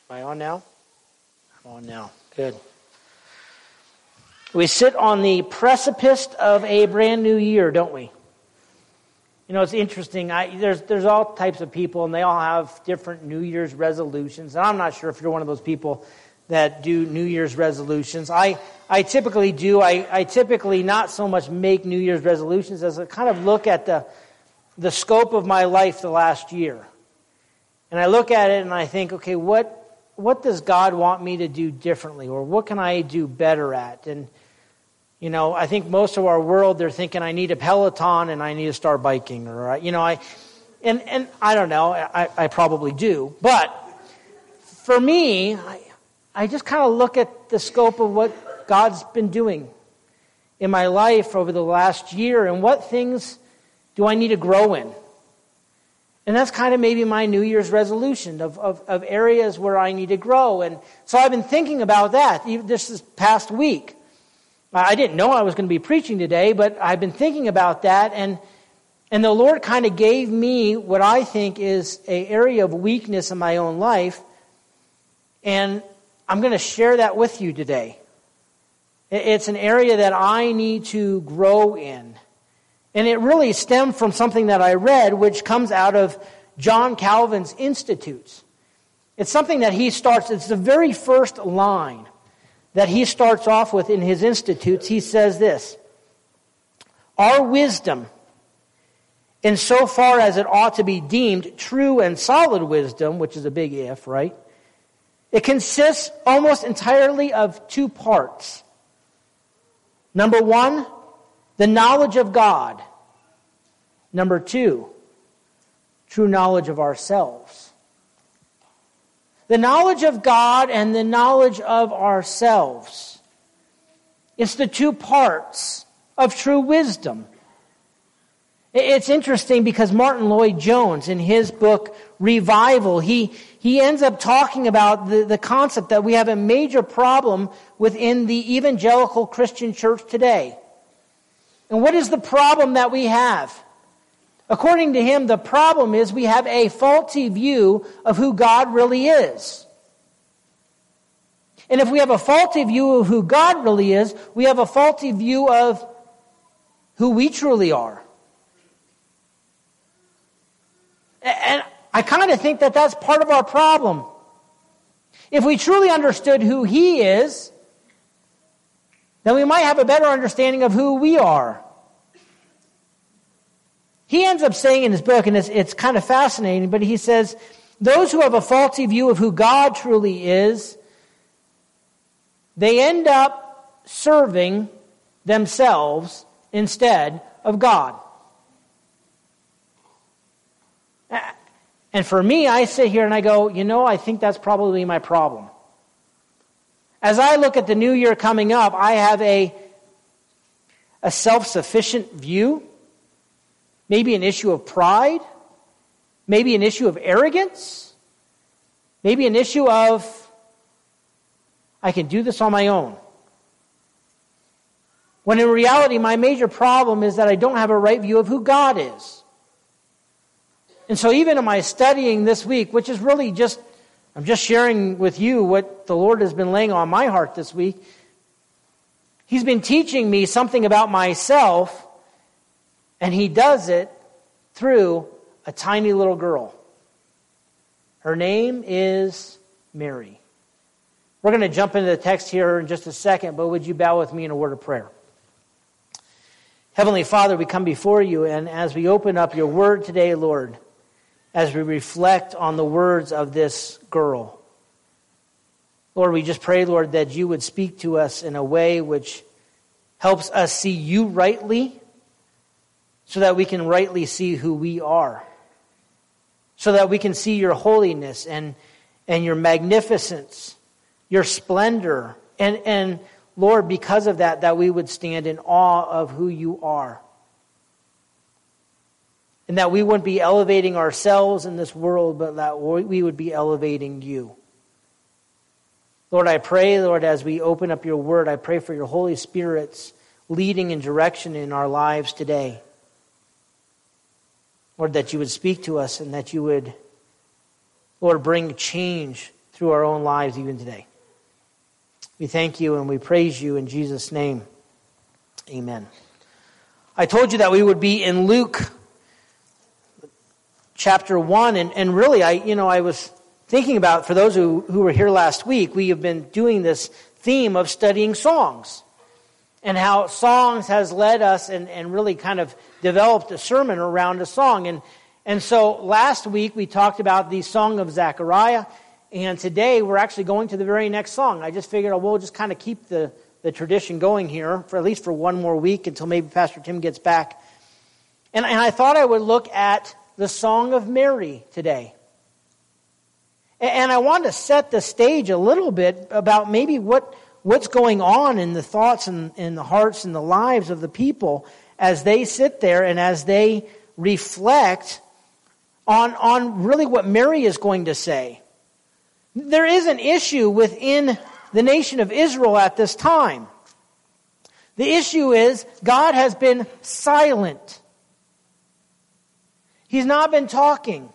Am I on now? I'm on now. Good. We sit on the precipice of a brand new year, don't we? You know, it's interesting. There's all types of people, and they all have different New Year's resolutions. And I'm not sure if you're one of those people that do New Year's resolutions. I typically do. I typically not so much make New Year's resolutions as I kind of look at the scope of my life the last year. And I look at it and I think, okay, what does God want me to do differently? Or what can I do better at? And, you know, I think most of our world, they're thinking I need a Peloton and I need to start biking. Or, you know, and I don't know, I probably do. But for me, I just kind of look at the scope of what God's been doing in my life over the last year and what things do I need to grow in. And that's kind of maybe my New Year's resolution of areas where I need to grow. And so I've been thinking about that this past week. I didn't know I was going to be preaching today, but I've been thinking about that. And the Lord kind of gave me what I think is an area of weakness in my own life. And I'm going to share that with you today. It's an area that I need to grow in. And it really stemmed from something that I read, which comes out of John Calvin's Institutes. It's something that he starts, it's the very first line that he starts off with in his Institutes. He says this: our wisdom, insofar as it ought to be deemed true and solid wisdom, which is a big if, right? It consists almost entirely of two parts. Number one, the knowledge of God. Number two, true knowledge of ourselves. The knowledge of God and the knowledge of ourselves. It's the two parts of true wisdom. It's interesting because Martin Lloyd-Jones, in his book Revival, he ends up talking about the concept that we have a major problem within the evangelical Christian church today. And what is the problem that we have? According to him, the problem is we have a faulty view of who God really is. And if we have a faulty view of who God really is, we have a faulty view of who we truly are. And I kind of think that that's part of our problem. If we truly understood who He is, then we might have a better understanding of who we are. He ends up saying in his book, and it's kind of fascinating, but he says, those who have a faulty view of who God truly is, they end up serving themselves instead of God. And for me, I sit here and I go, you know, I think that's probably my problem. As I look at the new year coming up, I have a self-sufficient view, maybe an issue of pride, maybe an issue of arrogance, maybe an issue of, I can do this on my own. When in reality, my major problem is that I don't have a right view of who God is. And so even in my studying this week, which is really I'm just sharing with you what the Lord has been laying on my heart this week. He's been teaching me something about myself, and He does it through a tiny little girl. Her name is Mary. We're going to jump into the text here in just a second, but would you bow with me in a word of prayer? Heavenly Father, we come before you, and as we open up your word today, Lord, as we reflect on the words of this girl, Lord, we just pray, Lord, that you would speak to us in a way which helps us see you rightly, so that we can rightly see who we are, so that we can see your holiness and your magnificence, your splendor, and Lord, because of that we would stand in awe of who you are. And that we wouldn't be elevating ourselves in this world, but that we would be elevating you. Lord, I pray, Lord, as we open up your word, I pray for your Holy Spirit's leading and direction in our lives today. Lord, that you would speak to us and that you would, Lord, bring change through our own lives even today. We thank you and we praise you in Jesus' name. Amen. I told you that we would be in Luke chapter 1, and really I was thinking about, for those who were here last week, we have been doing this theme of studying songs and how songs has led us and really kind of developed a sermon around a song. And so last week we talked about the Song of Zechariah, and today we're actually going to the very next song. I just figured we'll just kind of keep the tradition going here for at least for one more week until maybe Pastor Tim gets back. And I thought I would look at the Song of Mary today. And I wanted to set the stage a little bit about maybe what's going on in the thoughts and in the hearts and the lives of the people as they sit there and as they reflect on really what Mary is going to say. There is an issue within the nation of Israel at this time. The issue is God has been silent. He's not been talking.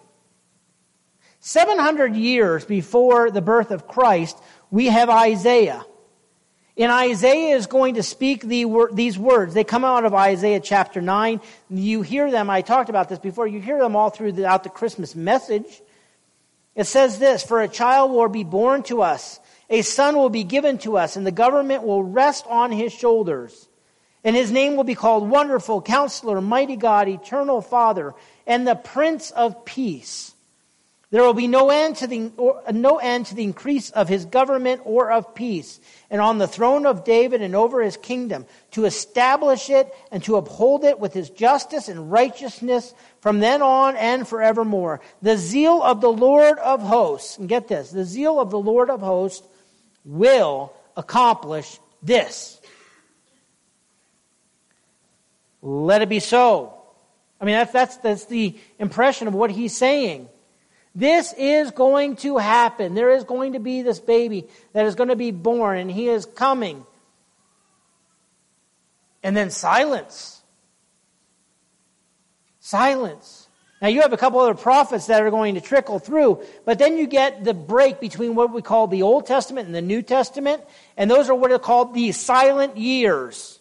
700 years before the birth of Christ, we have Isaiah. And Isaiah is going to speak these words. They come out of Isaiah chapter 9. You hear them, I talked about this before, you hear them all throughout the Christmas message. It says this, "For a child will be born to us, a son will be given to us, and the government will rest on his shoulders. And his name will be called Wonderful, Counselor, Mighty God, Eternal Father, and the Prince of Peace. There will be no end to the increase of his government or of peace, and on the throne of David and over his kingdom, to establish it and to uphold it with his justice and righteousness from then on and forevermore. The zeal of the Lord of hosts," and get this, the zeal of the Lord of hosts will accomplish this. Let it be so. I mean, that's the impression of what he's saying. This is going to happen. There is going to be this baby that is going to be born, and he is coming. And then silence. Silence. Now you have a couple other prophets that are going to trickle through, but then you get the break between what we call the Old Testament and the New Testament, and those are what are called the silent years.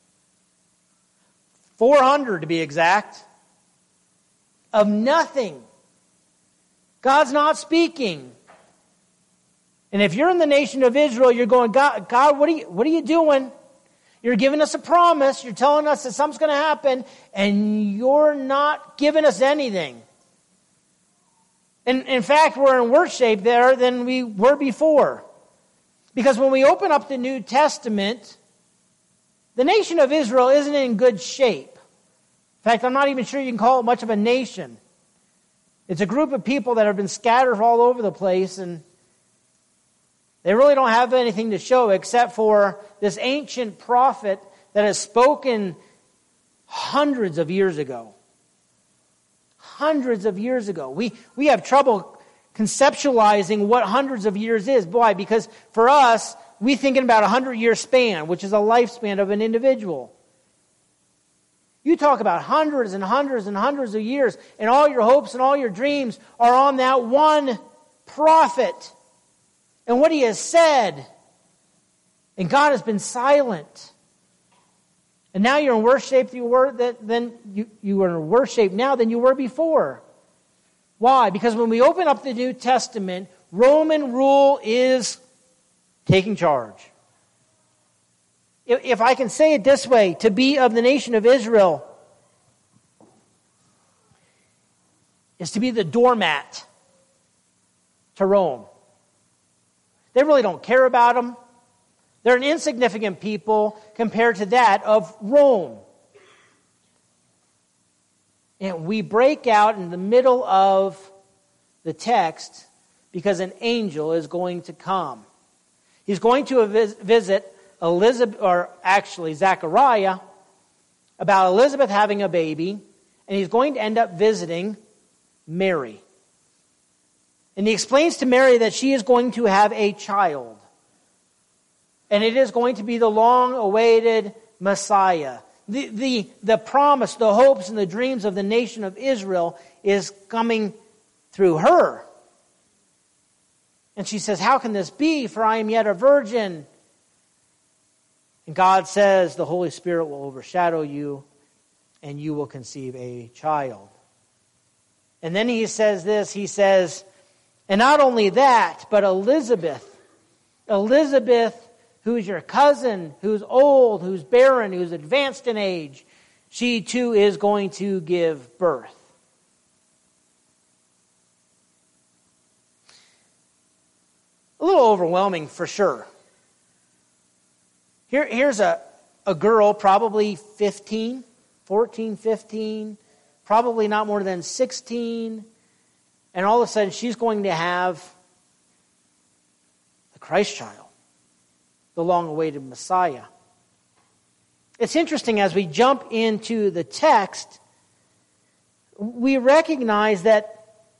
400 to be exact, of nothing. God's not speaking. And if you're in the nation of Israel, you're going, God, what are you doing? You're giving us a promise. You're telling us that something's going to happen, and you're not giving us anything. And in fact, we're in worse shape there than we were before. Because when we open up the New Testament, the nation of Israel isn't in good shape. In fact, I'm not even sure you can call it much of a nation. It's a group of people that have been scattered all over the place, and they really don't have anything to show except for this ancient prophet that has spoken hundreds of years ago. Hundreds of years ago. We have trouble conceptualizing what hundreds of years is. Why? Because for us, we thinking about a 100-year span, which is a lifespan of an individual. You talk about hundreds and hundreds and hundreds of years, and all your hopes and all your dreams are on that one prophet and what he has said. And God has been silent. And now you're in worse shape than you were in worse shape now than you were before. Why? Because when we open up the New Testament, Roman rule is taking charge. If I can say it this way, to be of the nation of Israel is to be the doormat to Rome. They really don't care about them. They're an insignificant people compared to that of Rome. And we break out in the middle of the text because an angel is going to come. He's going to visit Elizabeth, or actually Zechariah, about Elizabeth having a baby, and he's going to end up visiting Mary. And he explains to Mary that she is going to have a child. And it is going to be the long-awaited Messiah. The promise, the hopes, and the dreams of the nation of Israel is coming through her. And she says, how can this be? For I am yet a virgin. And God says, the Holy Spirit will overshadow you, and you will conceive a child. And then he says this, he says, and not only that, but Elizabeth, who's your cousin, who's old, who's barren, who's advanced in age, she too is going to give birth. A little overwhelming for sure. Here's a girl, probably 15, probably not more than 16, and all of a sudden she's going to have the Christ child, the long-awaited Messiah. It's interesting, as we jump into the text, we recognize that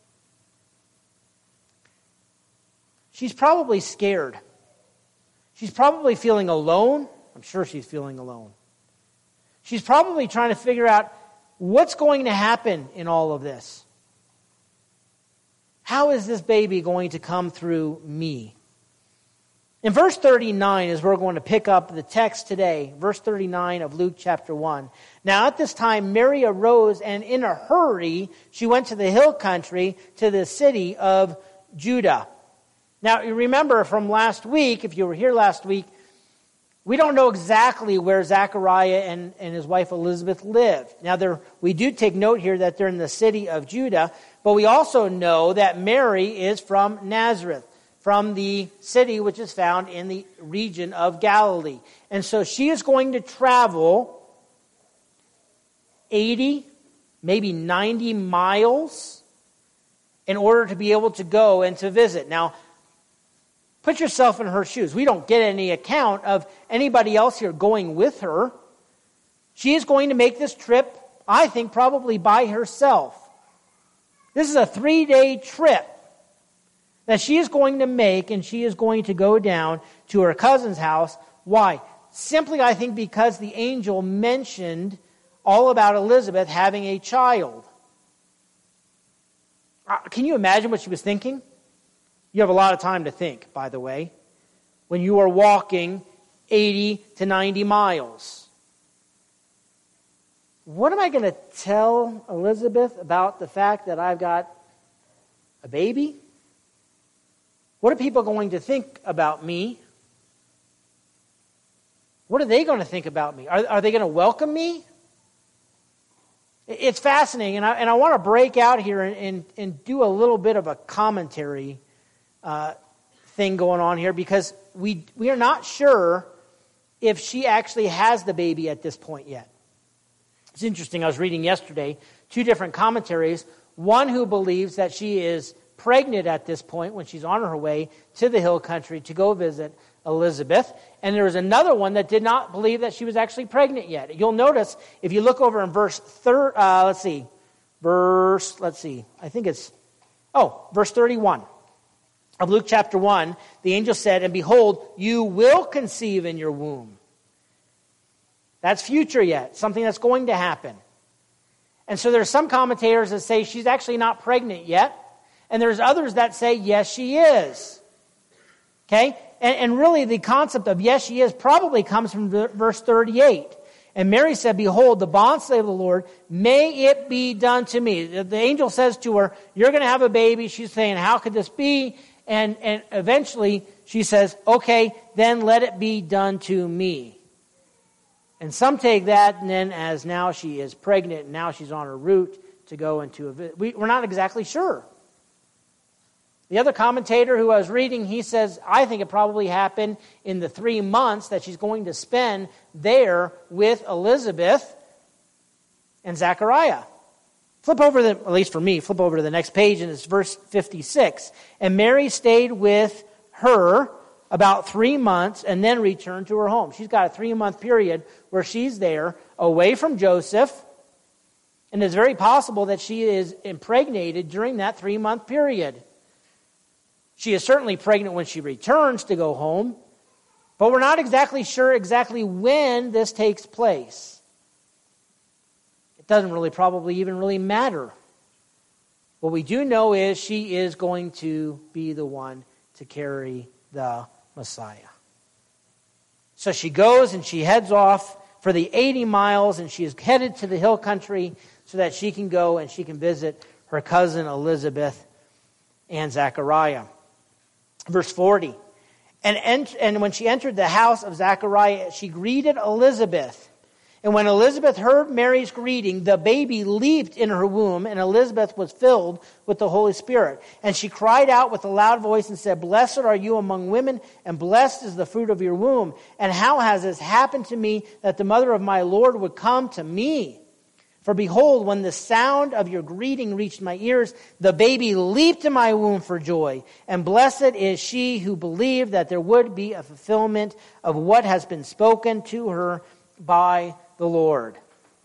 she's probably scared. She's probably feeling alone. I'm sure she's feeling alone. She's probably trying to figure out what's going to happen in all of this. How is this baby going to come through me? In verse 39, as we're going to pick up the text today, verse 39 of Luke chapter 1. Now at this time, Mary arose, and in a hurry, she went to the hill country, to the city of Judah. Now, you remember from last week, if you were here last week, we don't know exactly where Zechariah and his wife Elizabeth lived. Now, we do take note here that they're in the city of Judah, but we also know that Mary is from Nazareth, from the city which is found in the region of Galilee. And so she is going to travel 80, maybe 90 miles in order to be able to go and to visit. Now, put yourself in her shoes. We don't get any account of anybody else here going with her. She is going to make this trip, I think, probably by herself. This is a 3-day trip that she is going to make, and she is going to go down to her cousin's house. Why? Simply, I think, because the angel mentioned all about Elizabeth having a child. Can you imagine what she was thinking? You have a lot of time to think, by the way, when you are walking 80 to 90 miles. What am I going to tell Elizabeth about the fact that I've got a baby? What are people going to think about me? What are they going to think about me? Are they going to welcome me? It's fascinating, and I want to break out here and do a little bit of a commentary thing going on here, because we are not sure if she actually has the baby at this point yet. It's interesting, I was reading yesterday 2 different commentaries. One who believes that she is pregnant at this point when she's on her way to the hill country to go visit Elizabeth. And there was another one that did not believe that she was actually pregnant yet. You'll notice, if you look over in verse 31. Of Luke chapter 1, the angel said, and behold, you will conceive in your womb. That's future yet, something that's going to happen. And so there's some commentators that say she's actually not pregnant yet, and there's others that say, yes, she is. Okay? And really the concept of yes, she is probably comes from verse 38. And Mary said, behold, the bondslave of the Lord, may it be done to me. The angel says to her, you're going to have a baby. She's saying, how could this be? And eventually she says, okay, then let it be done to me. And some take that and then as now she is pregnant and now she's on her route to go into a visit. We're not exactly sure. The other commentator who I was reading, he says, I think it probably happened in the 3 months that she's going to spend there with Elizabeth and Zechariah. Flip over at least for me, flip over to the next page, and it's verse 56. And Mary stayed with her about 3 months and then returned to her home. She's got a 3-month period where she's there away from Joseph, and it's very possible that she is impregnated during that 3-month period. She is certainly pregnant when she returns to go home, but we're not exactly sure exactly when this takes place. It doesn't really probably even really matter. What we do know is she is going to be the one to carry the Messiah. So she goes and she heads off for the 80 miles, and she is headed to the hill country so that she can go and she can visit her cousin Elizabeth and Zechariah. Verse 40. And when she entered the house of Zechariah, she greeted Elizabeth. And when Elizabeth heard Mary's greeting, the baby leaped in her womb, and Elizabeth was filled with the Holy Spirit. And she cried out with a loud voice and said, "Blessed are you among women, and blessed is the fruit of your womb. And how has this happened to me, that the mother of my Lord would come to me? For behold, when the sound of your greeting reached my ears, the baby leaped in my womb for joy. And blessed is she who believed that there would be a fulfillment of what has been spoken to her by the Lord."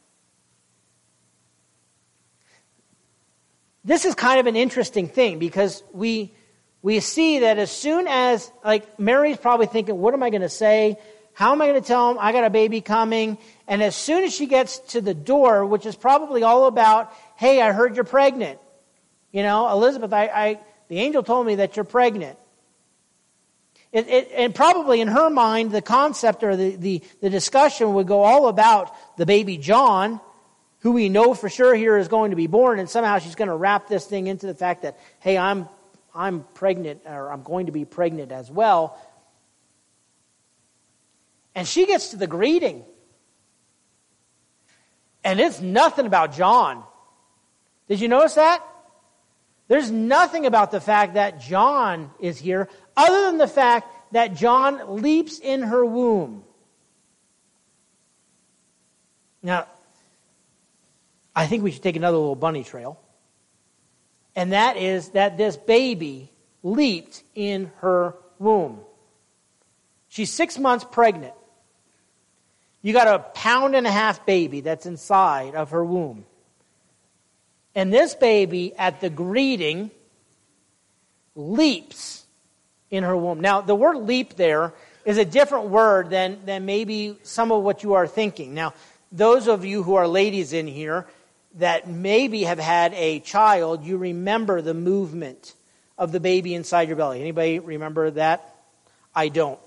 This is kind of an interesting thing, because we see that as soon as, Mary's probably thinking, what am I going to say? How am I going to tell him I got a baby coming? And as soon as she gets to the door, which is probably all about, hey, I heard you're pregnant. Elizabeth, the angel told me that you're pregnant. And probably in her mind, the concept or the discussion would go all about the baby John, who we know for sure here is going to be born, and somehow she's going to wrap this thing into the fact that, hey, I'm pregnant, or I'm going to be pregnant as well. And she gets to the greeting, and it's nothing about John. Did you notice that? There's nothing about the fact that John is here, other than the fact that John leaps in her womb. Now, I think we should take another little bunny trail. And that is that this baby leaped in her womb. She's 6 months pregnant. You got a 1.5 pound baby that's inside of her womb. And this baby, at the greeting, leaps in her womb. Now, the word leap there is a different word than maybe some of what you are thinking. Now, those of you who are ladies in here that maybe have had a child, you remember the movement of the baby inside your belly. Anybody remember that? I don't.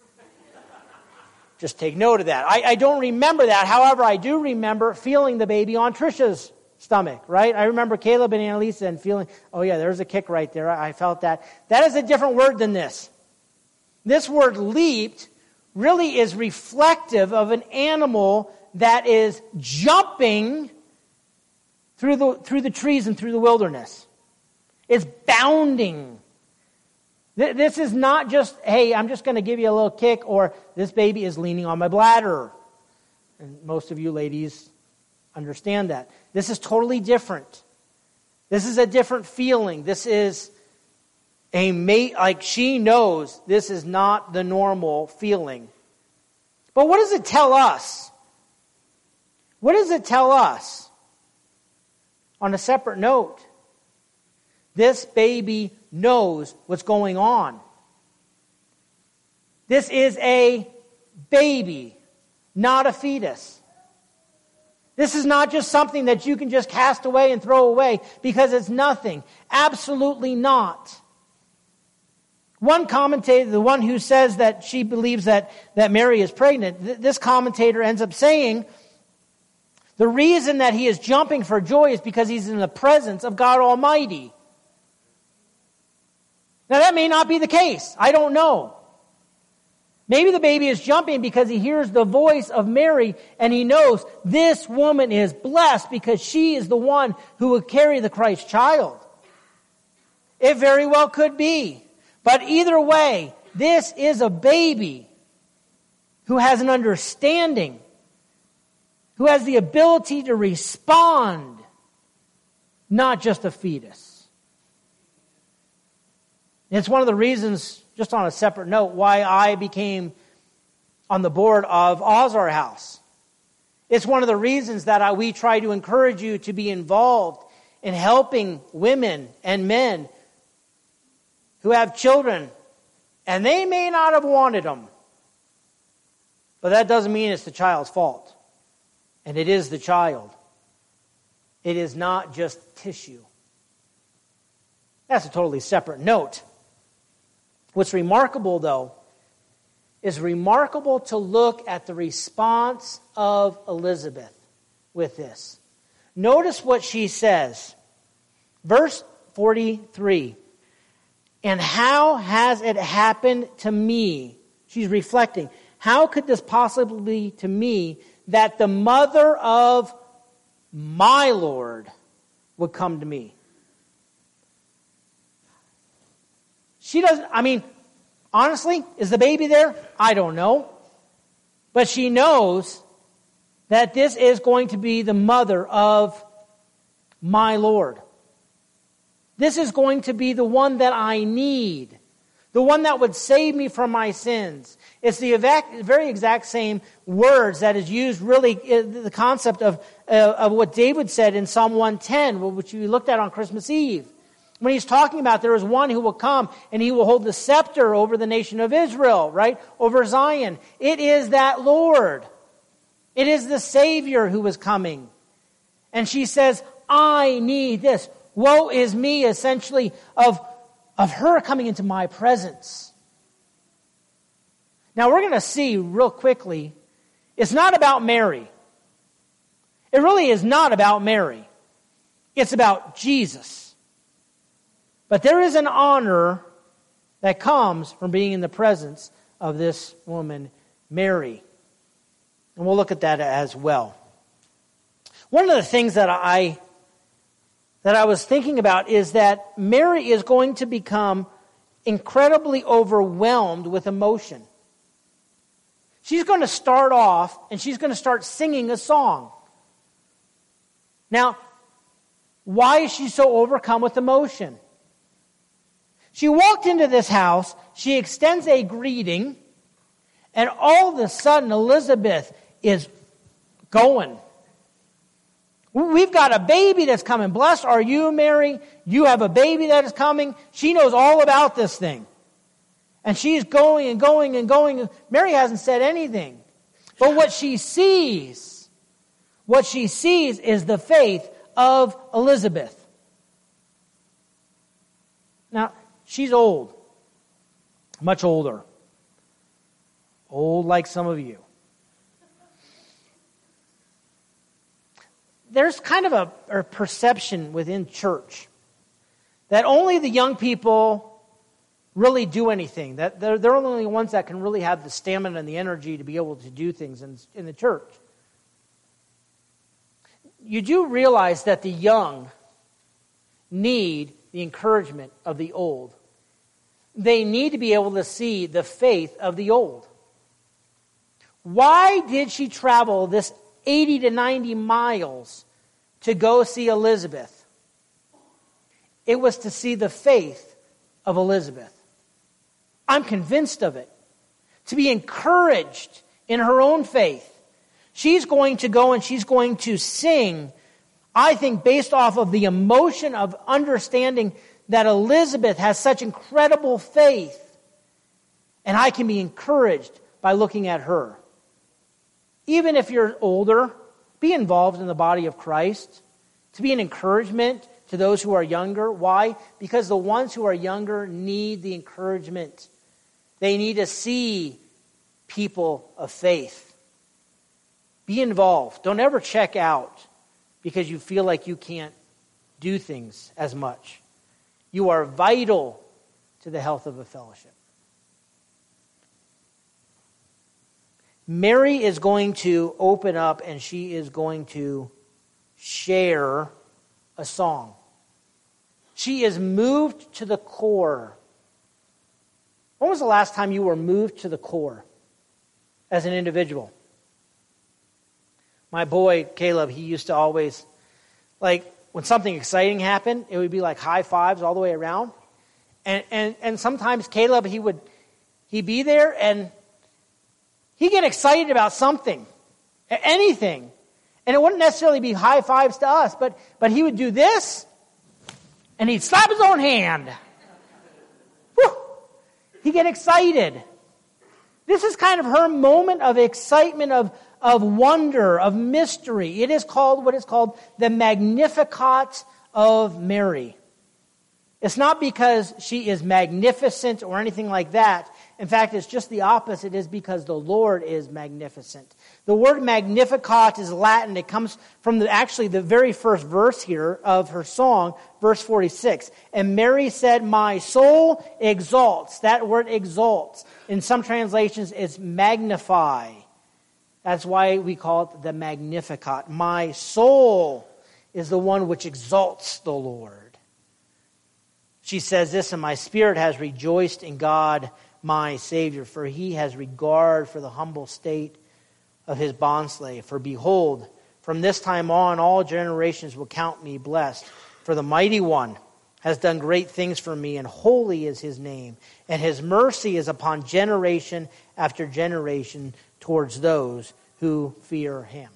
Just take note of that. I don't remember that. However, I do remember feeling the baby on Trisha's stomach, right? I remember Caleb and Annalisa and feeling, oh yeah, there's a kick right there. I felt that. That is a different word than this. This word leaped really is reflective of an animal that is jumping through the trees and through the wilderness. It's bounding. This is not just, hey, I'm just going to give you a little kick, or this baby is leaning on my bladder. And most of you ladies understand that. This is totally different. This is a different feeling. This is she knows this is not the normal feeling. But what does it tell us? What does it tell us? On a separate note, this baby knows what's going on. This is a baby, not a fetus. This is not just something that you can just cast away and throw away because it's nothing. Absolutely not. One commentator, the one who says that she believes that Mary is pregnant, this commentator ends up saying the reason that he is jumping for joy is because he's in the presence of God Almighty. Now that may not be the case. I don't know. Maybe the baby is jumping because he hears the voice of Mary and he knows this woman is blessed because she is the one who will carry the Christ child. It very well could be. But either way, this is a baby who has an understanding, who has the ability to respond, not just a fetus. And it's one of the reasons, just on a separate note, why I became on the board of Ozar House. It's one of the reasons that we try to encourage you to be involved in helping women and men who have children, and they may not have wanted them. But that doesn't mean it's the child's fault. And it is the child. It is not just tissue. That's a totally separate note. What's remarkable, though, is remarkable to look at the response of Elizabeth with this. Notice what she says. Verse 43. And how has it happened to me? She's reflecting. How could this possibly be to me that the mother of my Lord would come to me? She doesn't, honestly, is the baby there? I don't know. But she knows that this is going to be the mother of my Lord. This is going to be the one that I need. The one that would save me from my sins. It's the very exact same words that is used, really, the concept of what David said in Psalm 110, which we looked at on Christmas Eve. When he's talking about there is one who will come and he will hold the scepter over the nation of Israel, right? Over Zion. It is that Lord. It is the Savior who is coming. And she says, I need this. Woe is me, essentially, of her coming into my presence. Now we're going to see real quickly, it's not about Mary. It really is not about Mary. It's about Jesus. But there is an honor that comes from being in the presence of this woman, Mary. And we'll look at that as well. One of the things that I was thinking about is that Mary is going to become incredibly overwhelmed with emotion. She's going to start off and she's going to start singing a song. Now, why is she so overcome with emotion? She walked into this house, she extends a greeting, and all of a sudden Elizabeth is going. We've got a baby that's coming. Blessed are you, Mary. You have a baby that is coming. She knows all about this thing. And she's going and going and going. Mary hasn't said anything. But what she sees is the faith of Elizabeth. Now, she's old. Much older. Old like some of you. There's kind of a perception within church that only the young people really do anything. That they're the only ones that can really have the stamina and the energy to be able to do things in the church. You do realize that the young need the encouragement of the old. They need to be able to see the faith of the old. Why did she travel this 80 to 90 miles to go see Elizabeth? It was to see the faith of Elizabeth. I'm convinced of it. To be encouraged in her own faith. She's going to go and she's going to sing, I think, based off of the emotion of understanding that Elizabeth has such incredible faith. And I can be encouraged by looking at her. Even if you're older, be involved in the body of Christ. To be an encouragement to those who are younger. Why? Because the ones who are younger need the encouragement. They need to see people of faith. Be involved. Don't ever check out because you feel like you can't do things as much. You are vital to the health of a fellowship. Mary is going to open up and she is going to share a song. She is moved to the core. When was the last time you were moved to the core as an individual? My boy, Caleb, he used to always, when something exciting happened, it would be like high fives all the way around. And sometimes Caleb, he'd be there and he'd get excited about something, anything. And it wouldn't necessarily be high fives to us, but he would do this, and he'd slap his own hand. Whew! He'd get excited. This is kind of her moment of excitement, of wonder, of mystery. It is called what is called the Magnificat of Mary. It's not because she is magnificent or anything like that. In fact, it's just the opposite. It is because the Lord is magnificent. The word Magnificat is Latin. It comes from the very first verse here of her song, verse 46. And Mary said, my soul exalts. That word exalts, in some translations, is magnify. That's why we call it the Magnificat. My soul is the one which exalts the Lord. She says this, and my spirit has rejoiced in God, my Savior, for he has regard for the humble state of his bondslave. For behold, from this time on, all generations will count me blessed. For the Mighty One has done great things for me, and holy is his name. And his mercy is upon generation after generation towards those who fear him.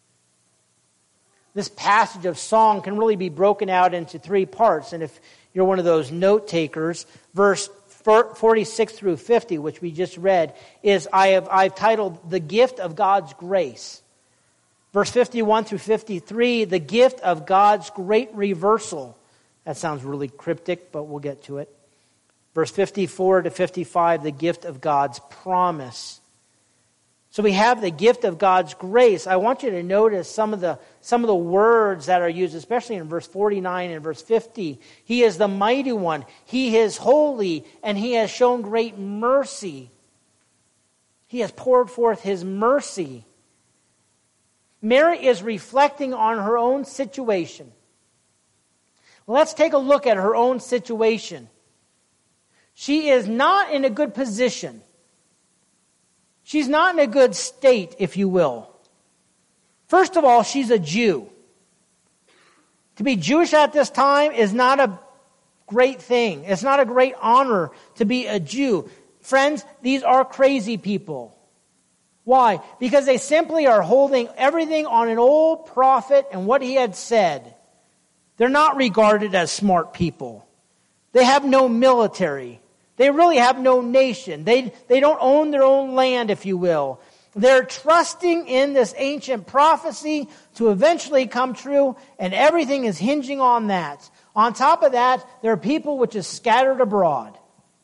This passage of song can really be broken out into three parts. And if you're one of those note takers, verse 46 through 50, which we just read, is I've titled The Gift of God's Grace. Verse 51 through 53, the gift of God's great reversal. That sounds really cryptic, but we'll get to it. Verse 54 to 55, the gift of God's promise. So we have the gift of God's grace. I want you to notice some of the words that are used, especially in verse 49 and verse 50. He is the mighty one. He is holy, and he has shown great mercy. He has poured forth his mercy. Mary is reflecting on her own situation. Let's take a look at her own situation. She is not in a good position. She's not in a good state, if you will. First of all, she's a Jew. To be Jewish at this time is not a great thing. It's not a great honor to be a Jew. Friends, these are crazy people. Why? Because they simply are holding everything on an old prophet and what he had said. They're not regarded as smart people. They have no military. They really have no nation. They don't own their own land, if you will. They're trusting in this ancient prophecy to eventually come true, and everything is hinging on that. On top of that, there are people which is scattered abroad.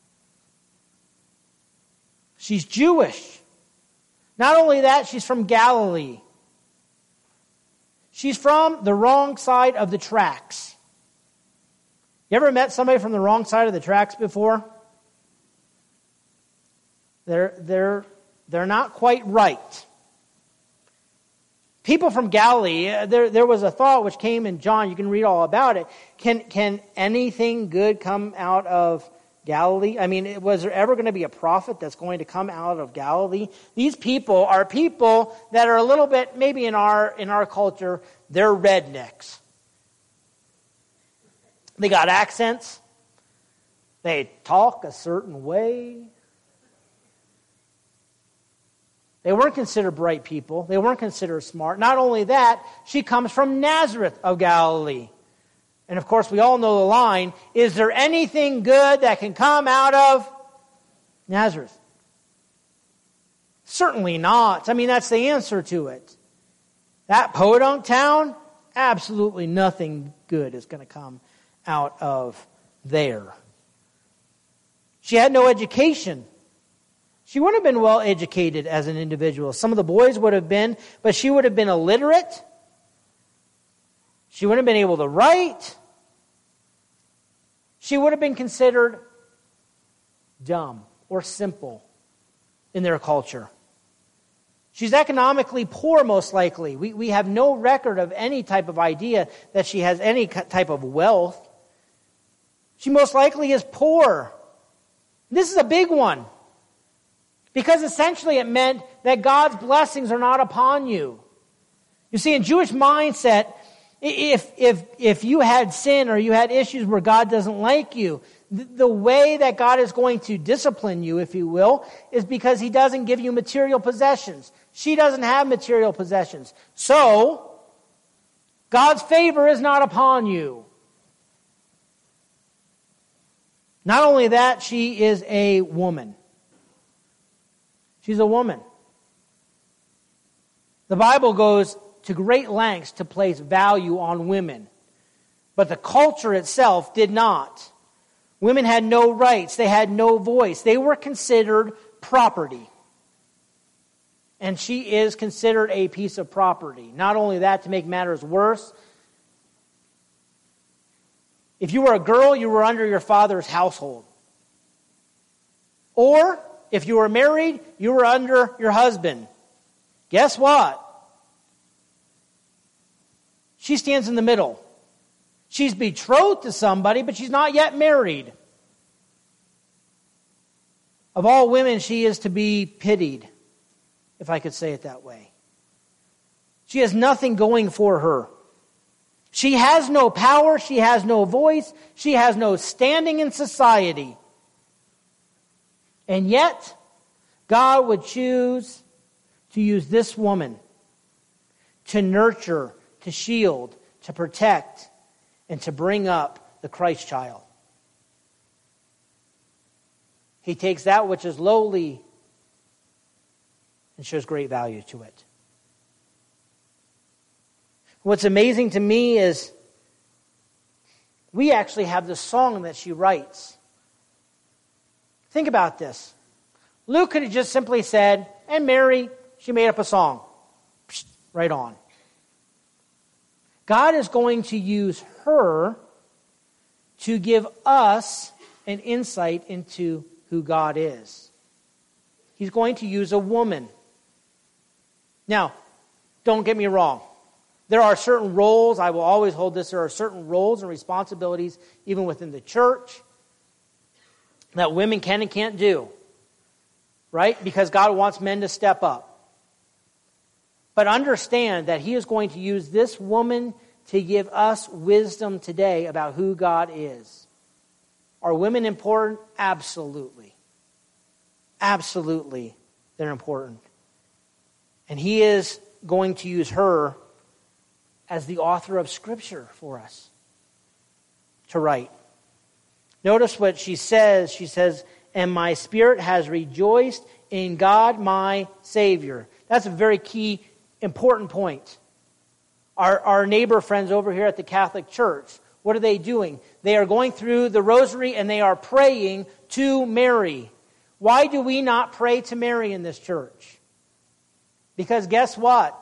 She's Jewish. Not only that, she's from Galilee. She's from the wrong side of the tracks. You ever met somebody from the wrong side of the tracks before? They're not quite right. People from Galilee, there was a thought which came in John, you can read all about it. Can anything good come out of Galilee? I mean, was there ever going to be a prophet that's going to come out of Galilee? These people are people that are a little bit, maybe in our culture, they're rednecks. They got accents. They talk a certain way. They weren't considered bright people. They weren't considered smart. Not only that, she comes from Nazareth of Galilee. And of course, we all know the line, is there anything good that can come out of Nazareth? Certainly not. I mean, that's the answer to it. That podunk town, absolutely nothing good is going to come out of there. She had no education. She wouldn't have been well educated as an individual. Some of the boys would have been, but she would have been illiterate. She wouldn't have been able to write. She would have been considered dumb or simple in their culture. She's economically poor, most likely. We have no record of any type of idea that she has any type of wealth. She most likely is poor. This is a big one. Because essentially it meant that God's blessings are not upon you. You see, in Jewish mindset, if you had sin or you had issues where God doesn't like you, the way that God is going to discipline you, if you will, is because he doesn't give you material possessions. She doesn't have material possessions. So, God's favor is not upon you. Not only that, she is a woman. She's a woman. The Bible goes to great lengths to place value on women. But the culture itself did not. Women had no rights. They had no voice. They were considered property. And she is considered a piece of property. Not only that, to make matters worse, if you were a girl, you were under your father's household. Or, if you were married, you were under your husband. Guess what? She stands in the middle. She's betrothed to somebody, but she's not yet married. Of all women, she is to be pitied, if I could say it that way. She has nothing going for her. She has no power. She has no voice. She has no standing in society. And yet, God would choose to use this woman to nurture, to shield, to protect, and to bring up the Christ child. He takes that which is lowly and shows great value to it. What's amazing to me is we actually have the song that she writes. Think about this. Luke could have just simply said, and Mary, she made up a song. Psst, right on. God is going to use her to give us an insight into who God is. He's going to use a woman. Now, don't get me wrong. There are certain roles, I will always hold this, there are certain roles and responsibilities, even within the church, that women can and can't do. Right? Because God wants men to step up. But understand that He is going to use this woman to give us wisdom today about who God is. Are women important? Absolutely. Absolutely, they're important. And He is going to use her as the author of Scripture for us to write. Notice what she says. She says, and my spirit has rejoiced in God my Savior. That's a very key, important point. Our neighbor friends over here at the Catholic Church, what are they doing? They are going through the rosary and they are praying to Mary. Why do we not pray to Mary in this church? Because guess what?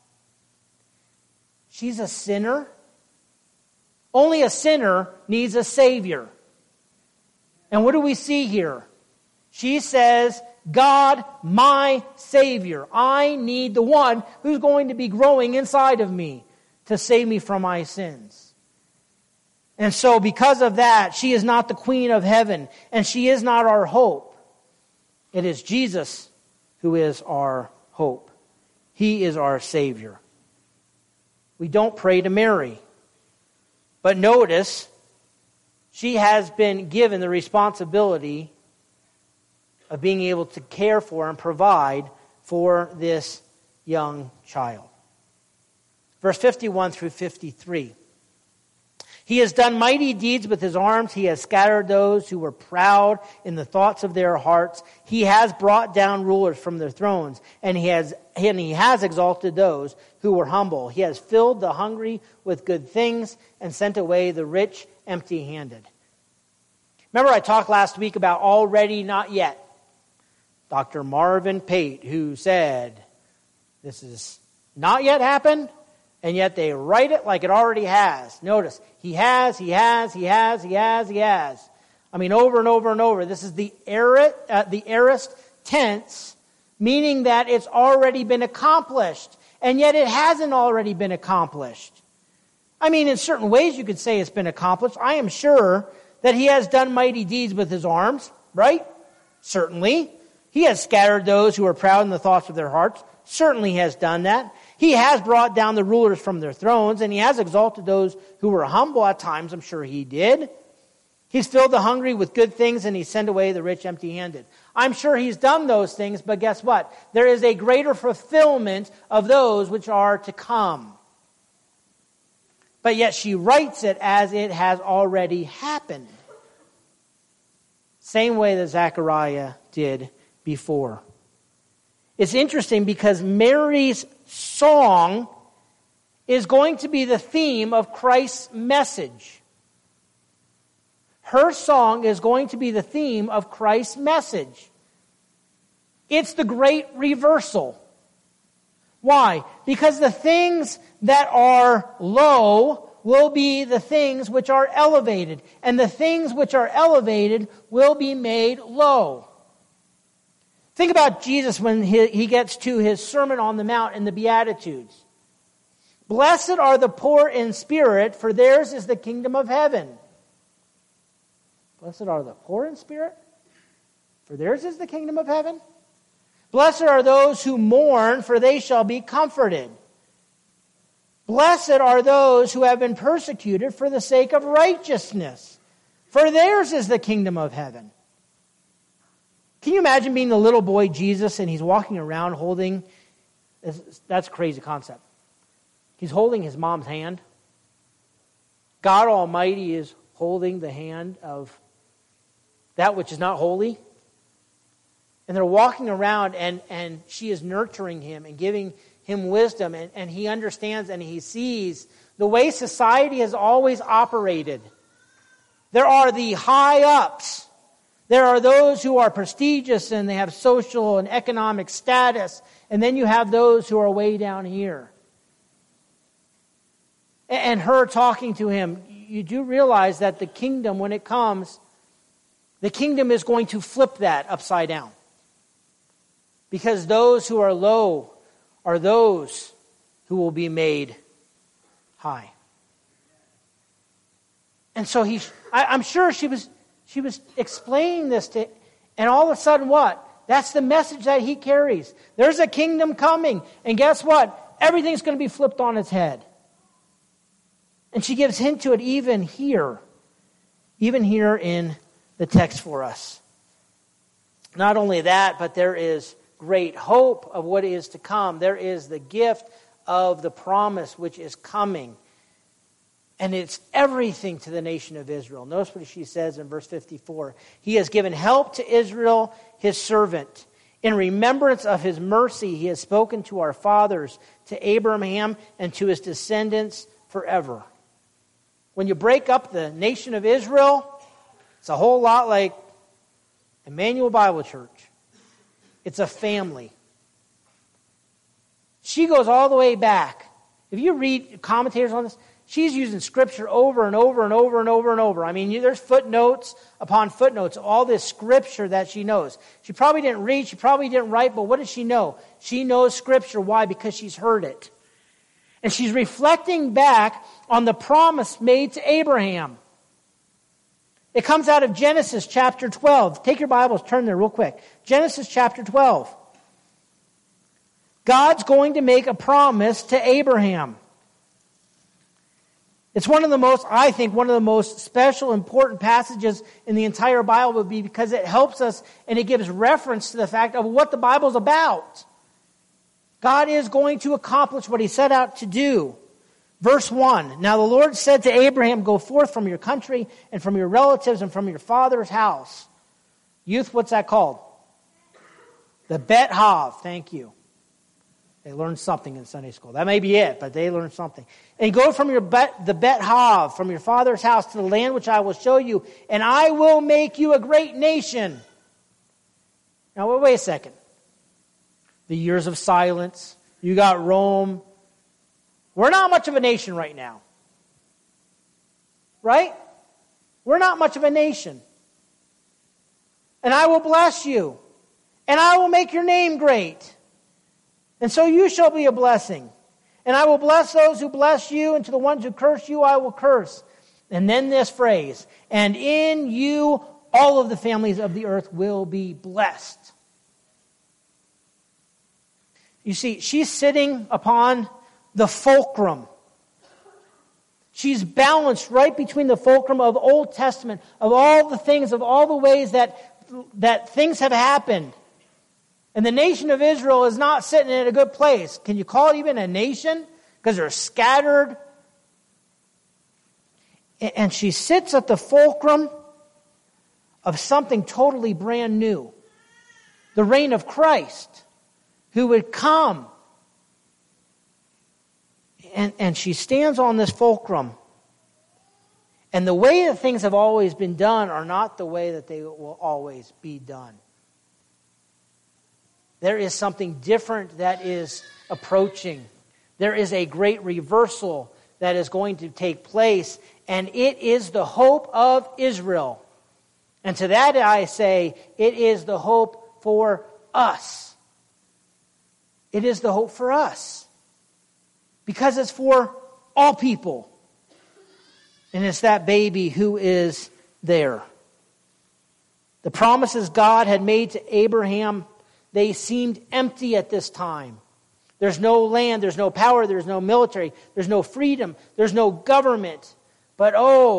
She's a sinner. Only a sinner needs a Savior. And what do we see here? She says, God, my Savior. I need the one who's going to be growing inside of me to save me from my sins. And so because of that, she is not the Queen of Heaven, and she is not our hope. It is Jesus who is our hope. He is our Savior. We don't pray to Mary. But notice, she has been given the responsibility of being able to care for and provide for this young child. Verse 51 through 53. He has done mighty deeds with his arms. He has scattered those who were proud in the thoughts of their hearts. He has brought down rulers from their thrones, and he has exalted those who were humble. He has filled the hungry with good things and sent away the rich empty-handed. Remember I talked last week about already not yet. Dr. Marvin Pate, who said, this is not yet happened, and yet they write it like it already has. Notice, he has. I mean, over and over and over. This is the aorist tense, meaning that it's already been accomplished, and yet it hasn't already been accomplished. I mean, in certain ways you could say it's been accomplished. I am sure that he has done mighty deeds with his arms, right? Certainly. He has scattered those who are proud in the thoughts of their hearts. Certainly he has done that. He has brought down the rulers from their thrones, and he has exalted those who were humble at times. I'm sure he did. He's filled the hungry with good things, and he sent away the rich empty-handed. I'm sure he's done those things, but guess what? There is a greater fulfillment of those which are to come. But yet she writes it as it has already happened. Same way that Zechariah did before. It's interesting because Mary's song is going to be the theme of Christ's message. Her song is going to be the theme of Christ's message. It's the great reversal. Why? Because the things that are low will be the things which are elevated, and the things which are elevated will be made low. Think about Jesus when he gets to his Sermon on the Mount in the Beatitudes. Blessed are the poor in spirit, for theirs is the kingdom of heaven. Blessed are the poor in spirit, for theirs is the kingdom of heaven. Blessed are those who mourn, for they shall be comforted. Blessed are those who have been persecuted for the sake of righteousness, for theirs is the kingdom of heaven. Can you imagine being the little boy Jesus and he's walking around holding, that's a crazy concept. He's holding his mom's hand. God Almighty is holding the hand of that which is not holy. And they're walking around and she is nurturing him and giving him wisdom. And he understands and he sees the way society has always operated. There are the high ups. There are those who are prestigious and they have social and economic status. And then you have those who are way down here. And her talking to him, you do realize that the kingdom, when it comes, the kingdom is going to flip that upside down. Because those who are low are those who will be made high. And so I'm sure she was explaining this to, and all of a sudden what? That's the message that he carries. There's a kingdom coming. And guess what? Everything's going to be flipped on its head. And she gives hint to it even here in the text for us. Not only that, but there is great hope of what is to come. There is the gift of the promise which is coming. And it's everything to the nation of Israel. Notice what she says in verse 54. He has given help to Israel, his servant. In remembrance of his mercy, he has spoken to our fathers, to Abraham, and to his descendants forever. When you break up the nation of Israel, it's a whole lot like Emmanuel Bible Church. It's a family. She goes all the way back. If you read commentators on this, she's using Scripture over and over and over and over and over. I mean, there's footnotes upon footnotes, all this Scripture that she knows. She probably didn't read, she probably didn't write, but what does she know? She knows Scripture. Why? Because she's heard it. And she's reflecting back on the promise made to Abraham. It comes out of Genesis chapter 12. Take your Bibles, turn there real quick. Genesis chapter 12. God's going to make a promise to Abraham. It's one of the most special, important passages in the entire Bible because it helps us and it gives reference to the fact of what the Bible's about. God is going to accomplish what he set out to do. Verse 1, Now the Lord said to Abraham, Go forth from your country and from your relatives and from your father's house. Youth, what's that called? The Bet Hav. Thank you. They learned something in Sunday school. That may be it, but they learned something. And go from the Bet Hav, from your father's house, to the land which I will show you, and I will make you a great nation. Now, wait a second. The years of silence. You got Rome. We're not much of a nation right now. Right? We're not much of a nation. And I will bless you. And I will make your name great. And so you shall be a blessing. And I will bless those who bless you, and to the ones who curse you I will curse. And then this phrase, and in you all of the families of the earth will be blessed. You see, she's sitting upon the fulcrum. She's balanced right between the fulcrum of Old Testament, of all the things, of all the ways that things have happened. And the nation of Israel is not sitting in a good place. Can you call it even a nation? Because they're scattered. And she sits at the fulcrum of something totally brand new. The reign of Christ, who would come. And she stands on this fulcrum. And the way that things have always been done are not the way that they will always be done. There is something different that is approaching. There is a great reversal that is going to take place, and it is the hope of Israel. And to that I say, it is the hope for us. It is the hope for us. Because it's for all people. And it's that baby who is there. The promises God had made to Abraham, they seemed empty at this time. There's no land, there's no power, there's no military, there's no freedom, there's no government. But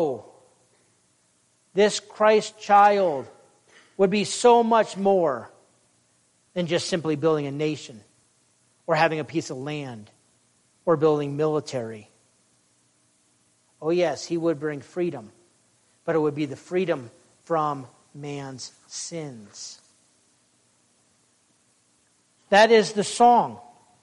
this Christ child would be so much more than just simply building a nation or having a piece of land or building military. Oh yes, he would bring freedom, but it would be the freedom from man's sins. That is the song.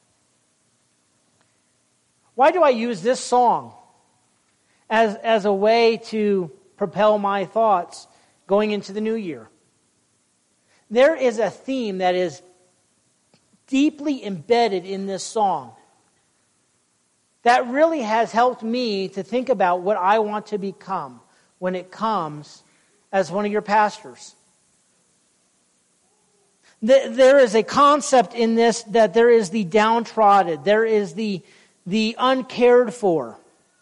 Why do I use this song as a way to propel my thoughts going into the new year? There is a theme that is deeply embedded in this song that really has helped me to think about what I want to become when it comes as one of your pastors. There is a concept in this that there is the downtrodden, there is the uncared for.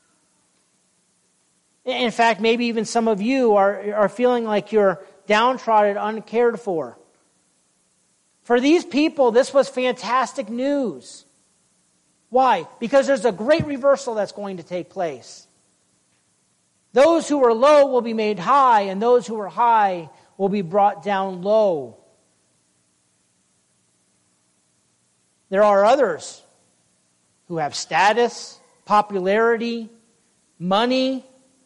In fact, maybe even some of you are feeling like you're downtrodden, uncared for. For these people, this was fantastic news. Why? Because there's a great reversal that's going to take place. Those who are low will be made high, and those who are high will be brought down low. There are others who have status, popularity, money.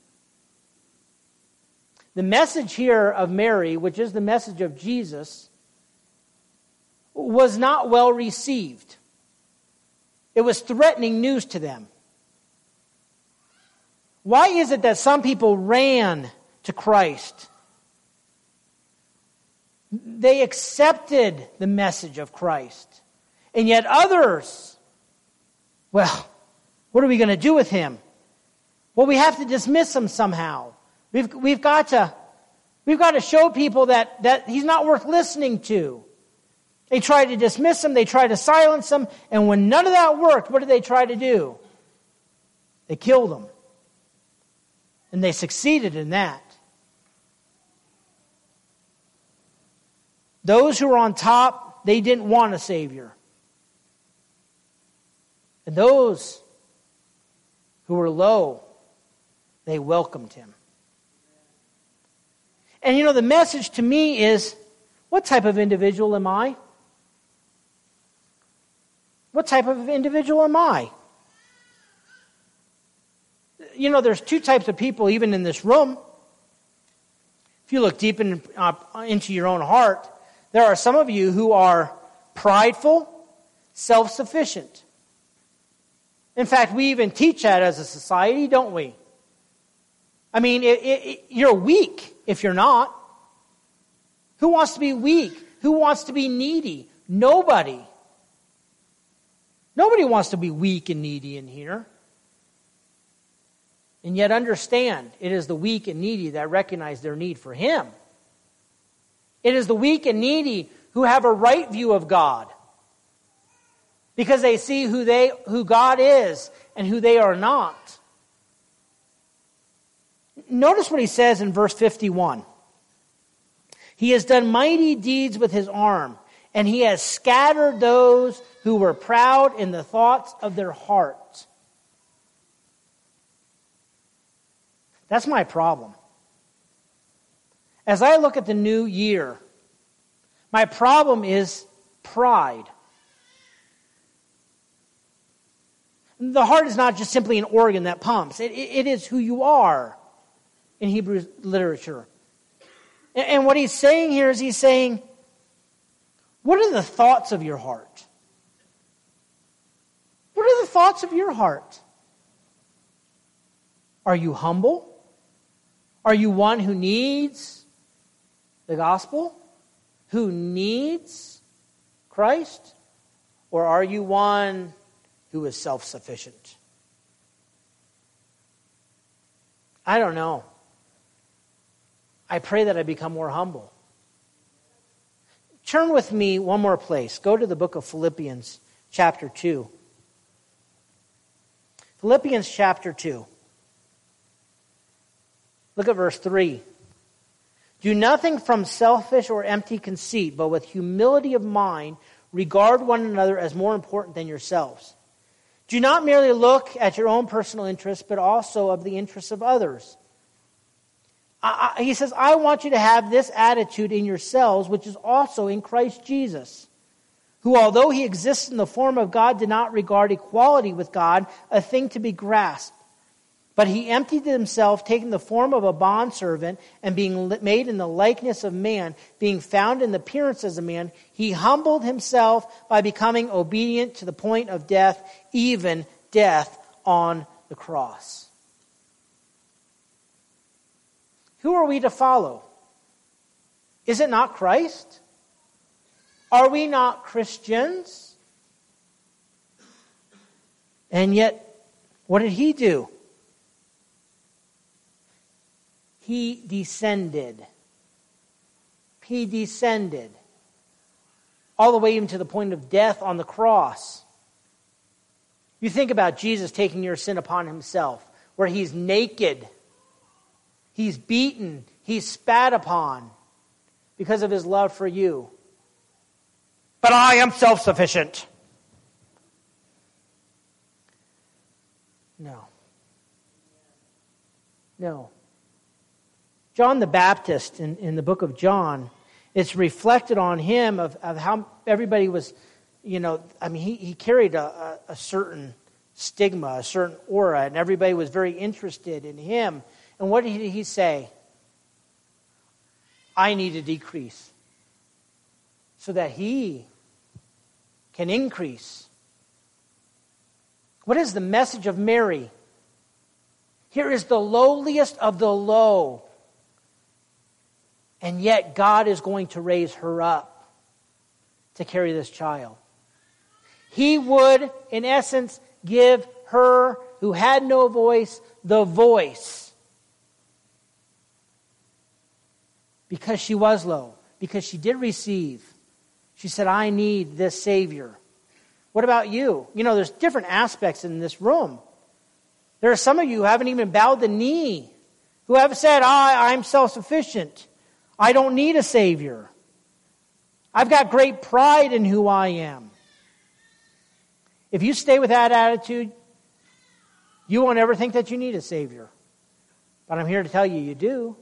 The message here of Mary, which is the message of Jesus, was not well received. It was threatening news to them. Why is it that some people ran to Christ? They accepted the message of Christ. And yet others, well, what are we going to do with him? Well, we have to dismiss him somehow. We've got to show people that he's not worth listening to. They tried to dismiss him, they tried to silence him, and when none of that worked, what did they try to do? They killed him. And they succeeded in that. Those who were on top, they didn't want a Savior. And those who were low, they welcomed him. And the message to me is, what type of individual am I? What type of individual am I? There's two types of people even in this room. If you look deep into your own heart, there are some of you who are prideful, self-sufficient. In fact, we even teach that as a society, don't we? I mean, you're weak if you're not. Who wants to be weak? Who wants to be needy? Nobody. Nobody wants to be weak and needy in here. And yet understand, it is the weak and needy that recognize their need for him. It is the weak and needy who have a right view of God. Because they see who God is and who they are not. Notice what he says in verse 51. He has done mighty deeds with his arm, and he has scattered those who were proud in the thoughts of their heart. That's my problem. As I look at the new year, my problem is pride. The heart is not just simply an organ that pumps. It is who you are in Hebrew literature. And what he's saying here is he's saying, what are the thoughts of your heart? What are the thoughts of your heart? Are you humble? Are you one who needs the gospel? Who needs Christ? Or are you one who is self-sufficient? I don't know. I pray that I become more humble. Turn with me one more place. Go to the book of Philippians, chapter 2. Philippians chapter 2. Look at verse 3. Do nothing from selfish or empty conceit, but with humility of mind, regard one another as more important than yourselves. Do not merely look at your own personal interests, but also of the interests of others. He says, I want you to have this attitude in yourselves, which is also in Christ Jesus, who, although he exists in the form of God, did not regard equality with God a thing to be grasped. But he emptied himself, taking the form of a bondservant, and being made in the likeness of man, being found in the appearance as a man, he humbled himself by becoming obedient to the point of death, even death on the cross. Who are we to follow? Is it not Christ? Are we not Christians? And yet, what did he do? He descended. He descended. All the way even to the point of death on the cross. You think about Jesus taking your sin upon himself, where he's naked. He's beaten. He's spat upon because of his love for you. But I am self-sufficient. No. No. John the Baptist, in the book of John, it's reflected on him of how everybody was, he carried a certain stigma, a certain aura, and everybody was very interested in him. And what did he say? I need to decrease so that he can increase. What is the message of Mary? Here is the lowliest of the low. And yet God is going to raise her up to carry this child. He would, in essence, give her, who had no voice, the voice. Because she was low. Because she did receive. She said, I need this Savior. What about you? There's different aspects in this room. There are some of you who haven't even bowed the knee. Who have said, I'm self-sufficient. I don't need a Savior. I've got great pride in who I am. If you stay with that attitude, you won't ever think that you need a Savior. But I'm here to tell you, you do.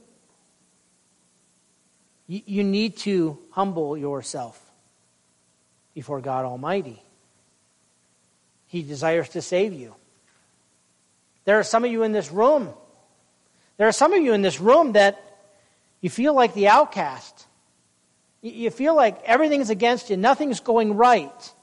You need to humble yourself before God Almighty. He desires to save you. There are some of you in this room. There are some of you in this room that you feel like the outcast. You feel like everything's against you. Nothing's going right.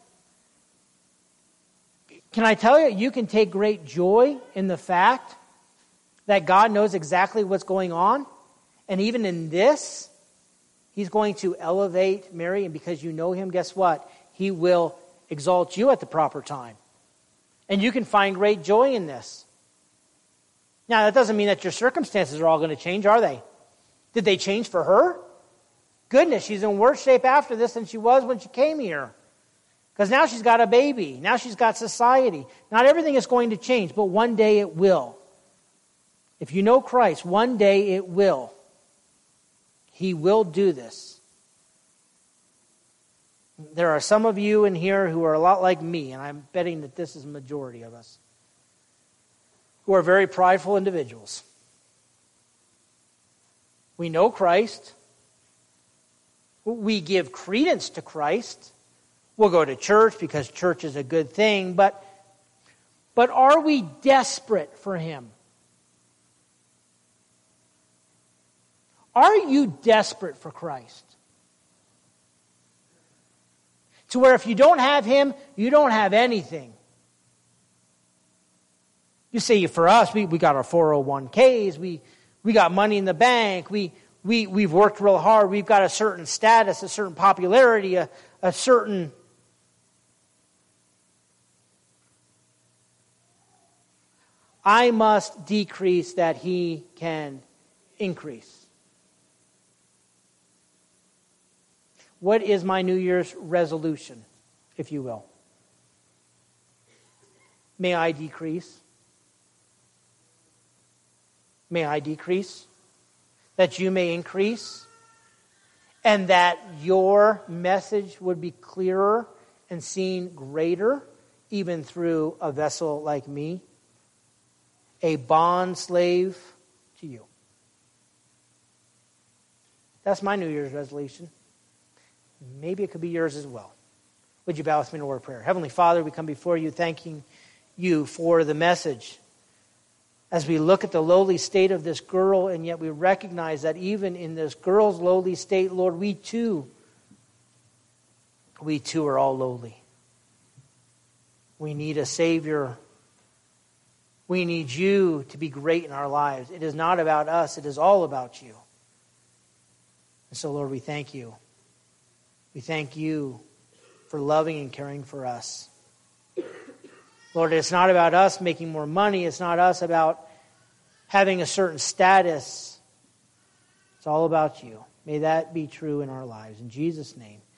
Can I tell you, you can take great joy in the fact that God knows exactly what's going on. And even in this, He's going to elevate Mary. And because you know Him, guess what? He will exalt you at the proper time. And you can find great joy in this. Now, that doesn't mean that your circumstances are all going to change, are they? Did they change for her? Goodness, she's in worse shape after this than she was when she came here. Because now she's got a baby. Now she's got society. Not everything is going to change, but one day it will. If you know Christ, one day it will. He will do this. There are some of you in here who are a lot like me, and I'm betting that this is the majority of us, who are very prideful individuals. We know Christ. We give credence to Christ. We'll go to church because church is a good thing, but are we desperate for Him? Are you desperate for Christ? To where if you don't have Him, you don't have anything. You see, for us, we got our 401ks, we We got money in the bank. We've worked real hard. We've got a certain status, a certain popularity, a certain... I must decrease that he can increase. What is my New Year's resolution, if you will? May I decrease? May I decrease? That you may increase? And that your message would be clearer and seen greater, even through a vessel like me, a bond slave to you. That's my New Year's resolution. Maybe it could be yours as well. Would you bow with me in a word of prayer? Heavenly Father, we come before you thanking you for the message. As we look at the lowly state of this girl, and yet we recognize that even in this girl's lowly state, Lord, we too are all lowly. We need a Savior. We need you to be great in our lives. It is not about us. It is all about you. And so, Lord, we thank you. We thank you for loving and caring for us. Lord, it's not about us making more money. It's not us about having a certain status. It's all about you. May that be true in our lives. In Jesus' name.